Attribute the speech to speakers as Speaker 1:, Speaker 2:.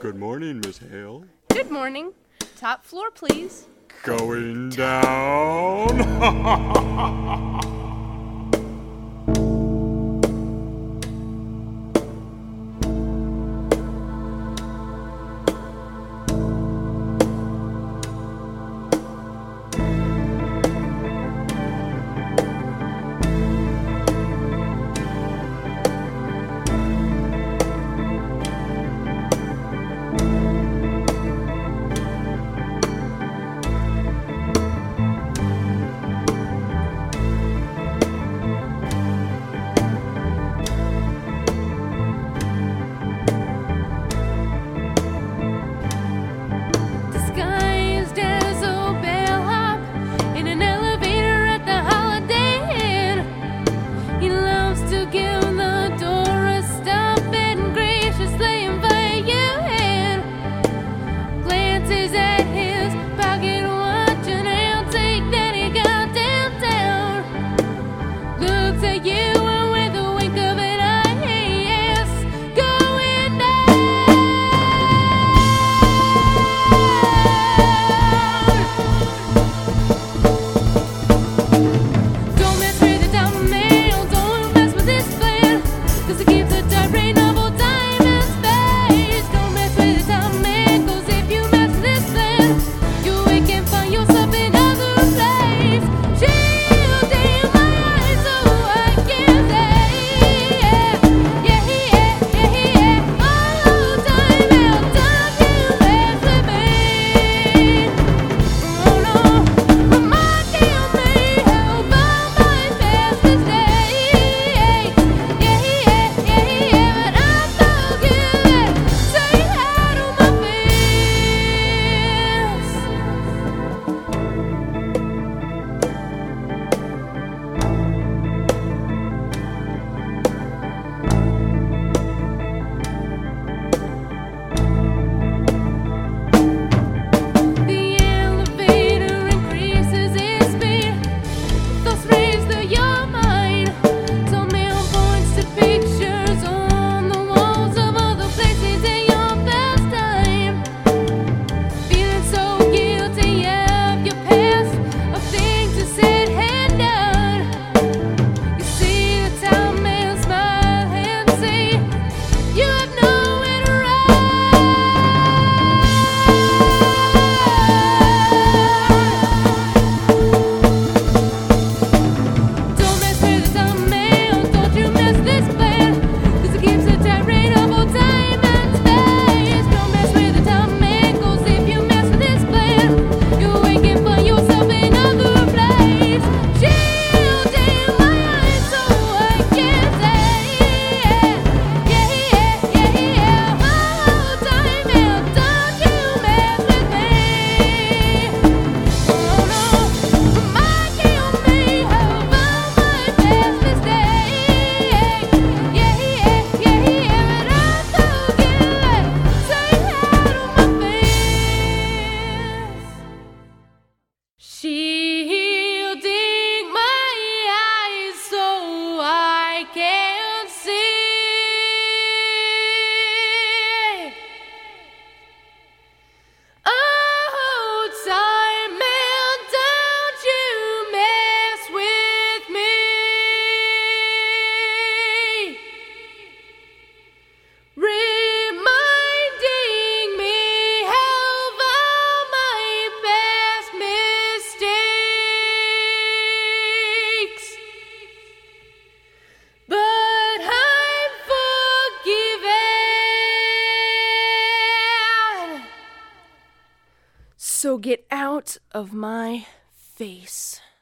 Speaker 1: Good morning, Miss Hale.
Speaker 2: Good morning. Top floor, please.
Speaker 1: Going down.
Speaker 2: Disguised as a bellhop in an elevator at the Holiday Inn. He loves to give the door a stop and graciously invite you in. Glances at his pocket watch and I'll take that he got downtown. Looks at you and with a wink of an eye, yes, going down. Don't mess with the diamond mail, don't mess with this plan, 'cause it keeps a tight rein of all time and space. Don't mess with the diamond mail, 'cause if you mess with this plan, you wake and find yourself in other place. Shielding my eyes so I can say, yeah, yeah, yeah, yeah, yeah. All time out, time you mess with me. Oh no, reminding me how about my past mistakes. Yeah, yeah, yeah, yeah, but I'm forgiven. Say hi to my The elevator increases its speed. Thoughts race through your mind. Some mail points to pictures on the walls of all the places in your past time. Feeling so guilty of your past, of things you said and done. You see the time and smile and say you have nowhere to run. Don't mess with the dumb mail, don't you mess this plan, 'cause it keeps a tight rein of all time and space. Don't mess with the dumb mail, 'cause if you mess with this plan, you wake and find yourself in other place. Shielding my eyes so I can say, yeah, yeah, yeah, yeah. All time out, don't you mess with me. Oh no, reminding me how about my past mistakes. Yeah, yeah, yeah, yeah, but I'm forgiven. Say hi to my face. Shielding my eyes so I can see. Oh, time man, don't you mess with me. Reminding me of all my past mistakes. But I'm forgiven. So get out of my face.